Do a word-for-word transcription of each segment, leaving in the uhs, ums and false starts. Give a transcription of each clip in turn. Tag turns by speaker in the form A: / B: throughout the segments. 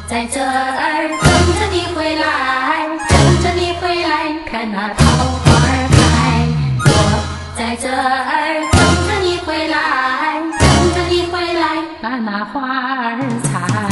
A: 在这儿等着你回来，等着你回来看那桃花开。我在这儿等着你回来，等着你回来把那花儿采。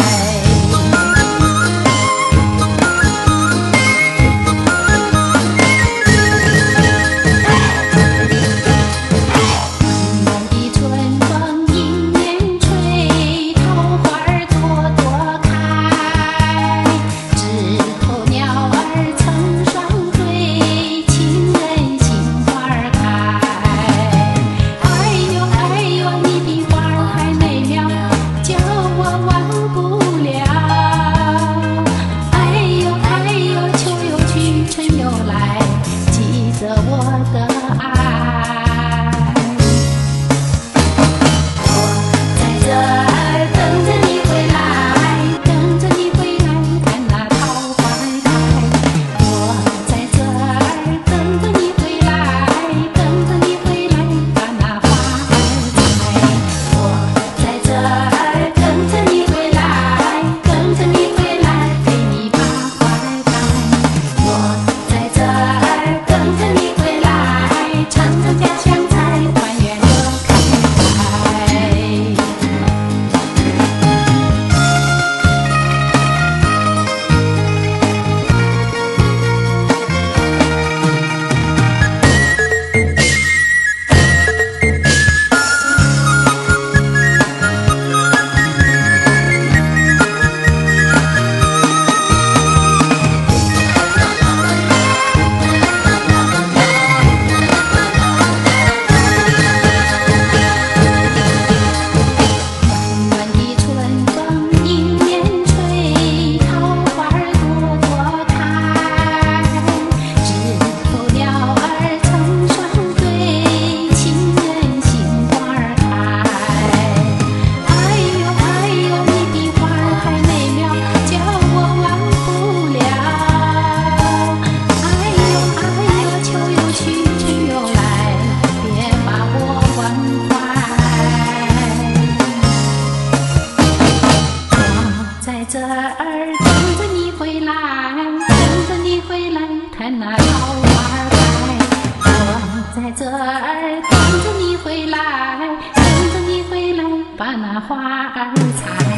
A: 这儿等着你回来，等着你回来看那桃花开。我在这儿等着你回来，等着你回来把那花儿采。